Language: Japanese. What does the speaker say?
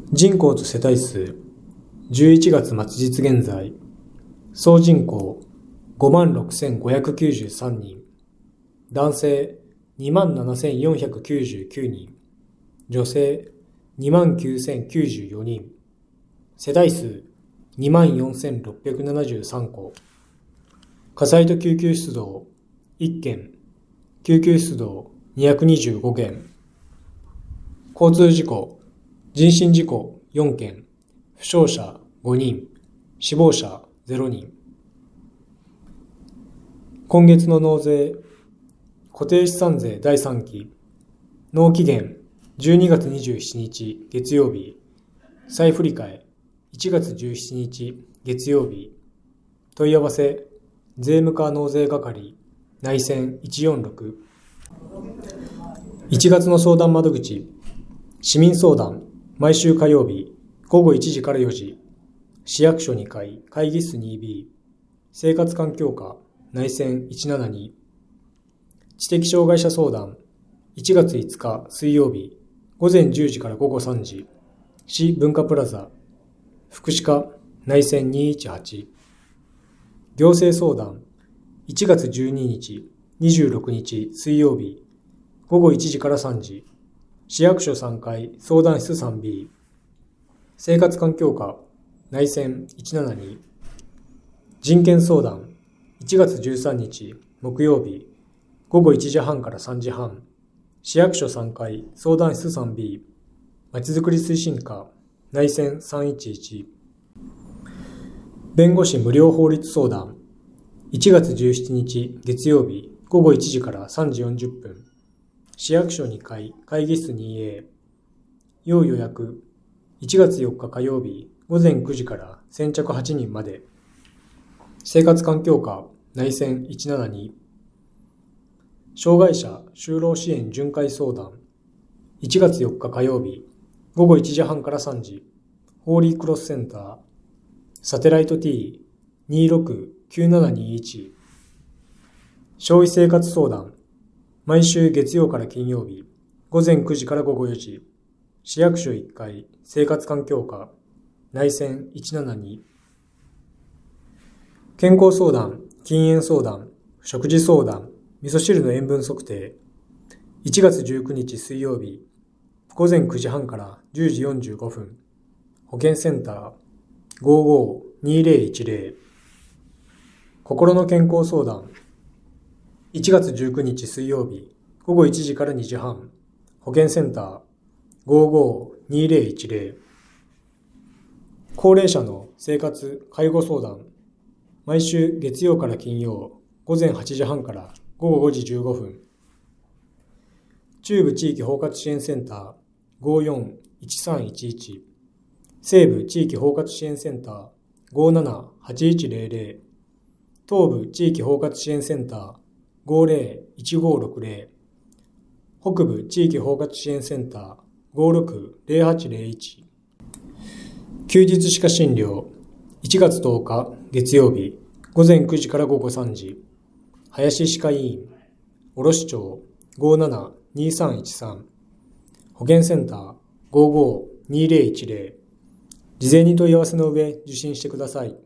人口と世帯数、11月末日現在、総人口56,593人、男性27,499人、女性29,094人、世帯数24,673戸、火災と救急出動1件、救急出動225件、交通事故、人身事故4件、負傷者5人、死亡者0人。今月の納税、固定資産税第3期、納期限12月27日月曜日、再振り替え1月17日月曜日、問い合わせ、税務課納税係、内線146。1月の相談窓口、市民相談、毎週火曜日、午後1時から4時、市役所2階、会議室 2B、生活環境課、内線172。知的障害者相談、1月5日水曜日、午前10時から午後3時、市文化プラザ、福祉課、内線218。行政相談、1月12日、26日水曜日、午後1時から3時、市役所3階、相談室 3B、生活環境課、内線172。人権相談、1月13日、木曜日、午後1時半から3時半、市役所3階、相談室 3B、まちづくり推進課、内線311。弁護士無料法律相談、1月17日、月曜日、午後1時から3時40分、市役所2階、会議室 2A。要予約、1月4日火曜日、午前9時から先着8人まで。生活環境課、内線172。障害者就労支援巡回相談、1月4日火曜日、午後1時半から3時、ホーリークロスセンター、サテライト T269721。消費生活相談、毎週月曜から金曜日、午前9時から午後4時、市役所1階、生活環境課、内線172。健康相談、禁煙相談、食事相談、味噌汁の塩分測定、1月19日水曜日、午前9時半から10時45分、保健センター、552010。心の健康相談、1月19日水曜日、午後1時から2時半、保健センター、552010。高齢者の生活・介護相談、毎週月曜から金曜、午前8時半から午後5時15分。中部地域包括支援センター、541311。西部地域包括支援センター、578100。東部地域包括支援センター、501560。北部地域包括支援センター、560801。休日歯科診療、1月10日月曜日、午前9時から午後3時、林歯科医院、卸町572313。保健センター、552010。事前に問い合わせの上受診してください。